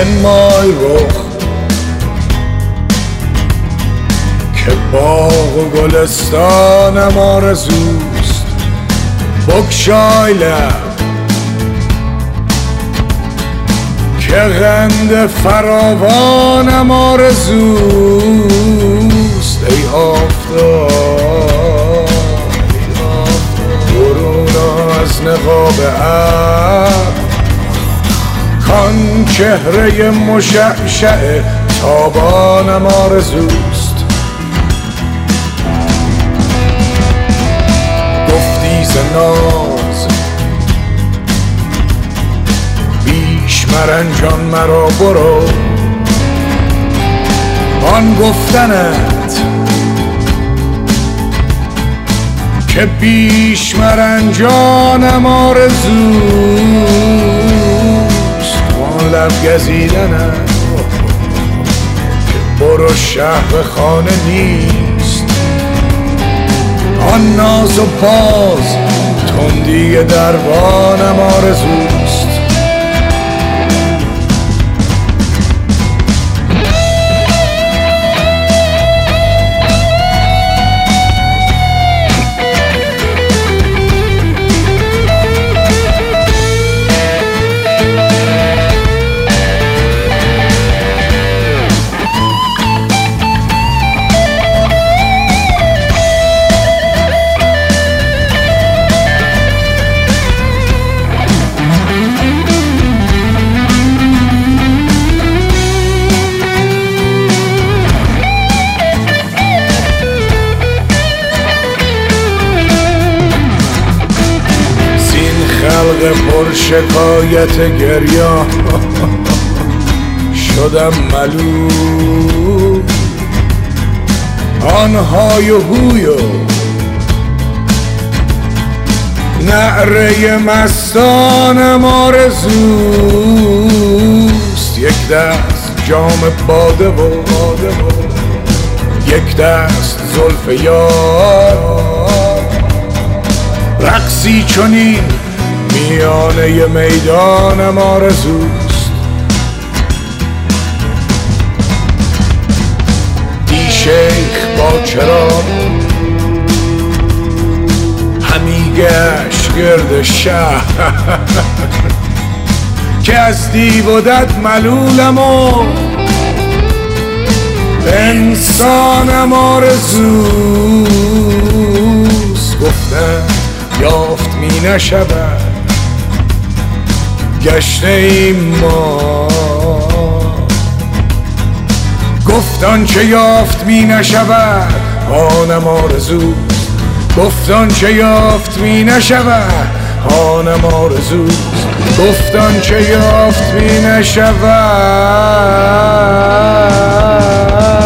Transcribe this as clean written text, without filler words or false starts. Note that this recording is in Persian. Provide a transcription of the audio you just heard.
بنمای رخ که باغ و گلستانم آرزوست. بگشای لب که قند فراوانم آرزوست. ای آفتاب برون از نقاب ابر کان چهره مشعشع تابانم آرزوست. گفتی ز ناز بیش مرنجان مرا برو، آن گفتنت که بیش مرنجانم آرزوست. آن لب گزیدنت که برو شهر خانه نیست. آن ناز و باز تندی دربانم آرزوست. خلق پر شکایت گریان شدم ملول. آنهای و هوی و نعره مستانم آرزوست. یک دست جام باده و یک دست زلف یار، رقصی چنین میانه میدانم آرزوست. دی شیخ با چراغ همی گشت گرد شهر که از دیو و دد ملولم و انسانم آرزوست. گفتم یافت می نشود گشته ایم ما، گفتان چه یافت می نشود آنم آرزوست. گفتان چه یافت می نشود آنم آرزوست. گفتان چه یافت می نشود